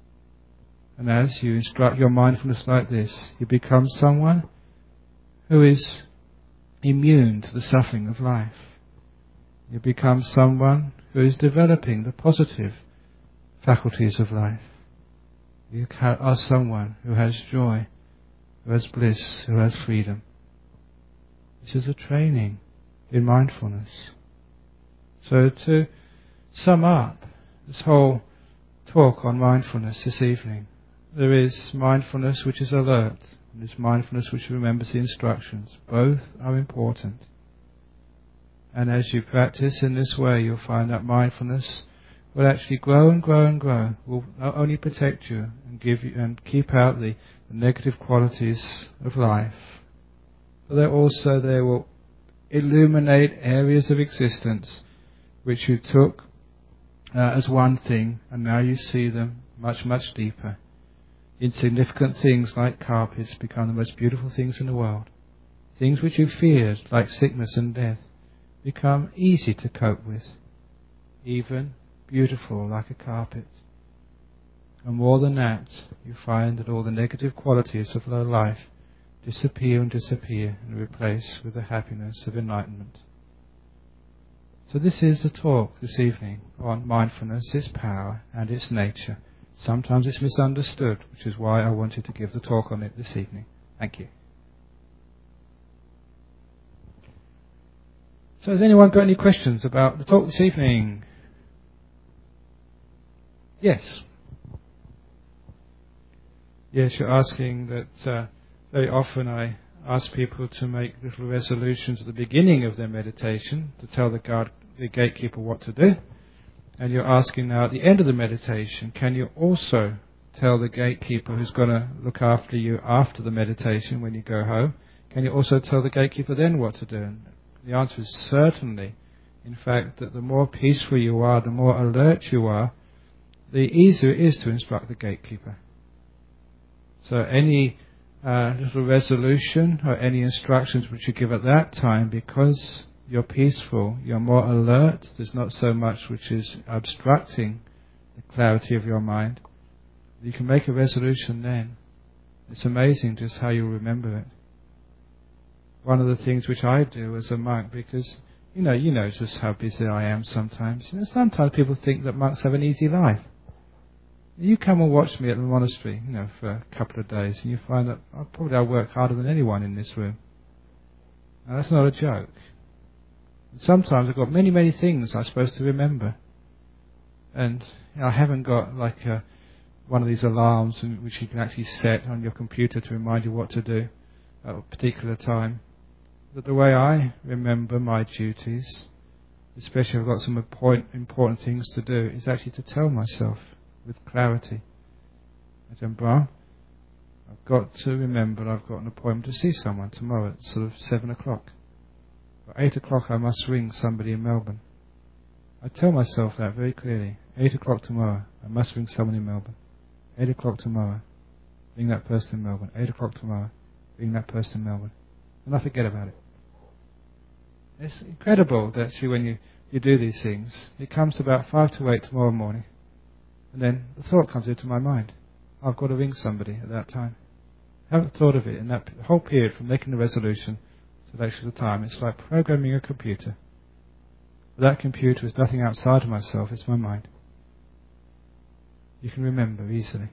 And as you instruct your mindfulness like this, you become someone who is immune to the suffering of life. You become someone who is developing the positive faculties of life. You are someone who has joy, who has bliss, who has freedom. This is a training in mindfulness. So to sum up this whole talk on mindfulness this evening, there is mindfulness which is alert, and there's mindfulness which remembers the instructions. Both are important. And as you practice in this way, you'll find that mindfulness will actually grow and grow and grow, will not only protect you and give you and keep out the negative qualities of life, but they will illuminate areas of existence which you took as one thing, and now you see them much, much deeper. Insignificant things like carpets become the most beautiful things in the world. Things which you feared, like sickness and death, become easy to cope with, even beautiful like a carpet. And more than that, you find that all the negative qualities of low life disappear and replace with the happiness of enlightenment. So this is the talk this evening on mindfulness, its power and its nature. Sometimes it's misunderstood, which is why I wanted to give the talk on it this evening. Thank you. So has anyone got any questions about the talk this evening? Yes. Yes, you're asking that very often I ask people to make little resolutions at the beginning of their meditation to tell the gatekeeper what to do. And you're asking now at the end of the meditation, can you also tell the gatekeeper who's going to look after you after the meditation when you go home, can you also tell the gatekeeper then what to do? And the answer is certainly. In fact, that the more peaceful you are, the more alert you are, the easier it is to instruct the gatekeeper. So any little resolution or any instructions which you give at that time, because you're peaceful, you're more alert, there's not so much which is obstructing the clarity of your mind, you can make a resolution then. It's amazing just how you remember it. One of the things which I do as a monk, because you know just how busy I am sometimes. Sometimes people think that monks have an easy life. You come and watch me at the monastery, for a couple of days, and you find that I work harder than anyone in this room. Now, that's not a joke. Sometimes I've got many, many things I'm supposed to remember. And I haven't got like one of these alarms which you can actually set on your computer to remind you what to do at a particular time. But the way I remember my duties, especially if I've got some important things to do, is actually to tell myself with clarity, Ajahn, I've got to remember I've got an appointment to see someone tomorrow at sort of 7 o'clock. At 8 o'clock I must ring somebody in Melbourne. I tell myself that very clearly. 8 o'clock tomorrow, I must ring someone in Melbourne. 8 o'clock tomorrow, ring that person in Melbourne. 8 o'clock tomorrow, ring that person in Melbourne. And I forget about it. It's incredible that actually when you do these things, it comes to about 5 to 8 tomorrow morning, and then the thought comes into my mind. I've got to ring somebody at that time. I haven't thought of it in that whole period from making the resolution to actually the time. It's like programming a computer. But that computer is nothing outside of myself, it's my mind. You can remember easily.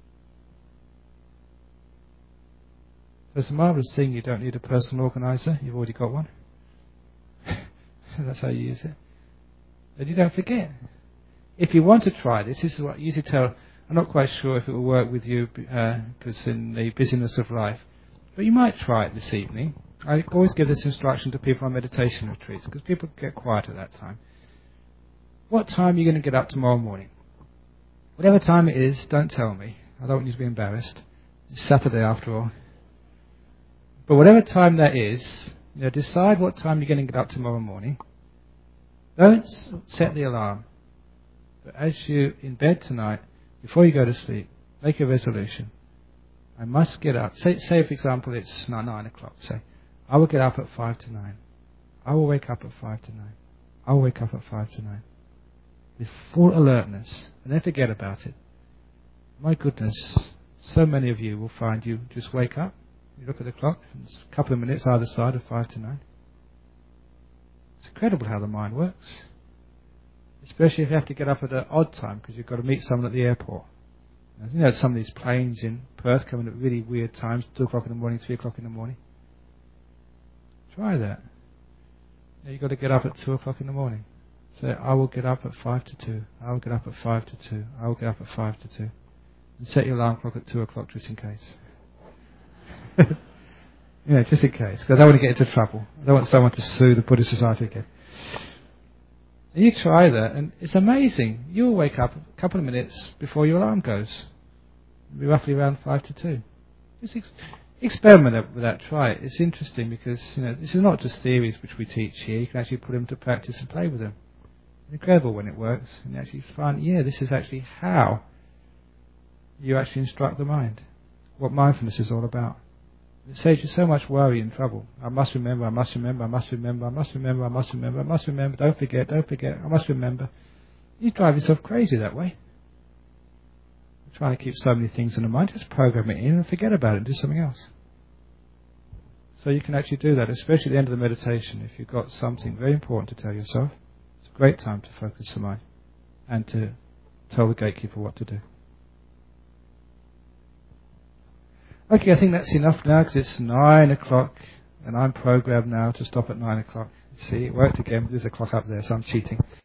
So it's a marvellous thing, you don't need a personal organiser, you've already got one. That's how you use it. And you don't forget. If you want to try this is what I usually tell. I'm not quite sure if it will work with you because in the busyness of life, but you might try it this evening. I always give this instruction to people on meditation retreats because people get quiet at that time. What time are you going to get up tomorrow morning? Whatever time it is, don't tell me. I don't want you to be embarrassed. It's Saturday after all. But whatever time that is, decide what time you're going to get up tomorrow morning. Don't set the alarm. But as you're in bed tonight, before you go to sleep, make a resolution. I must get up. Say for example, it's 9 o'clock. Say, I will get up at 5 to 9. I will wake up at 5 to 9. I will wake up at 5 to 9. With full alertness. And then forget about it. My goodness, so many of you will find you just wake up. You look at the clock, and it's a couple of minutes either side of 5 to 9. It's incredible how the mind works. Especially if you have to get up at an odd time because you've got to meet someone at the airport. Some of these planes in Perth come in at really weird times, 2 o'clock in the morning, 3 o'clock in the morning. Try that. You've got to get up at 2 o'clock in the morning. Say, I will get up at 5 to 2. I will get up at 5 to 2. I will get up at 5 to 2. And set your alarm clock at 2 o'clock just in case. Just in case. Because I don't want to get into trouble. I don't want someone to sue the Buddhist Society again. And you try that, and it's amazing. You'll wake up a couple of minutes before your alarm goes. It'll be roughly around 5 to 2. Just experiment with that. Try it. It's interesting because this is not just theories which we teach here. You can actually put them to practice and play with them. It's incredible when it works, and you actually find, this is actually how you actually instruct the mind. What mindfulness is all about. It saves you so much worry and trouble. I must remember, I must remember, I must remember, I must remember, I must remember, I must remember, don't forget, I must remember. You drive yourself crazy that way. You're trying to keep so many things in the mind, just program it in and forget about it and do something else. So you can actually do that, especially at the end of the meditation, if you've got something very important to tell yourself. great time to focus the mind and to tell the gatekeeper what to do. Okay, I think that's enough now because it's 9 o'clock and I'm programmed now to stop at 9 o'clock. See, it worked again. There's a clock up there, so I'm cheating.